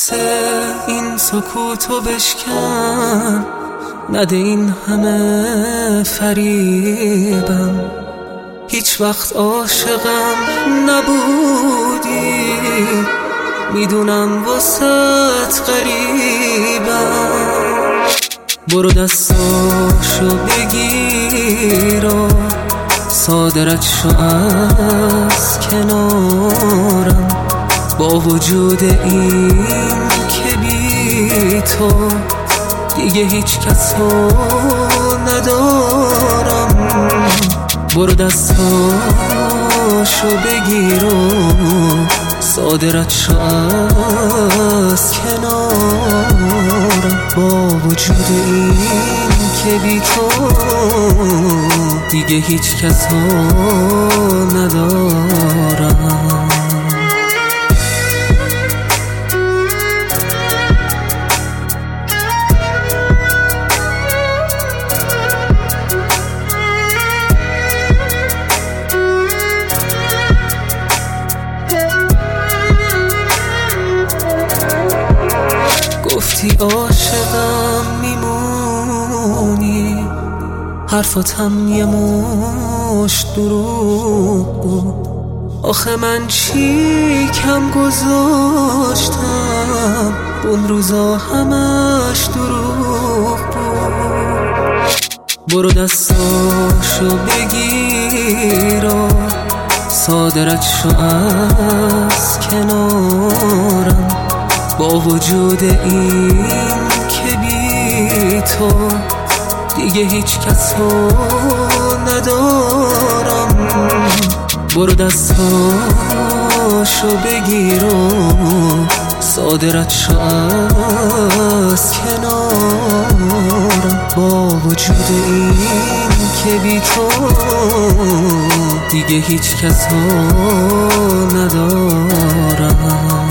این سکوتو بشکن، نده این همه فریبم. هیچ وقت عاشقم نبودی، میدونم واسط غریبم. برو دستاشو بگیر و صادرت شو از کنارم. با وجود این که بی تو دیگه هیچ کسو ندارم. برو دستاشو بگیر و صادرت شو از کنارم. با وجود این که بی تو دیگه هیچ کسو ندارم. گفتی عاشقم میمونی، حرفاتم یه مشت دروغ بود. آخه من چی کم گذاشتم، اون روزا همش دروغ بود. برو دستاشو بگیر و صادرت شو از کنارم. با وجود این که بی تو دیگه هیچ کسو ندارم. برو دستاشو بگیر و صادرت شو از کنارم. با وجود این که بی تو دیگه هیچ کسو ندارم.